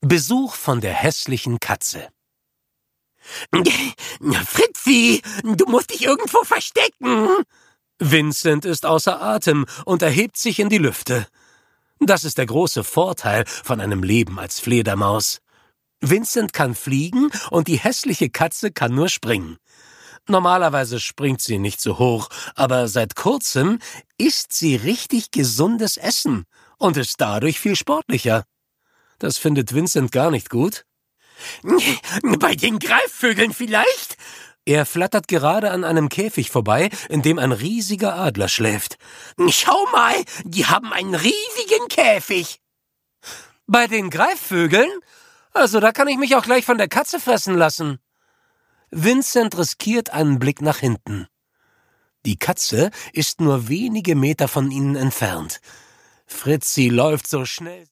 Besuch von der hässlichen Katze. Fritzi, du musst dich irgendwo verstecken. Vincent ist außer Atem und erhebt sich in die Lüfte. Das ist der große Vorteil von einem Leben als Fledermaus. Vincent kann fliegen und die hässliche Katze kann nur springen. Normalerweise springt sie nicht so hoch, aber seit kurzem isst sie richtig gesundes Essen und ist dadurch viel sportlicher. Das findet Vincent gar nicht gut. Bei den Greifvögeln vielleicht? Er flattert gerade an einem Käfig vorbei, in dem ein riesiger Adler schläft. Schau mal, die haben einen riesigen Käfig. Bei den Greifvögeln? Also da kann ich mich auch gleich von der Katze fressen lassen. Vincent riskiert einen Blick nach hinten. Die Katze ist nur wenige Meter von ihnen entfernt. Fritzi läuft so schnell.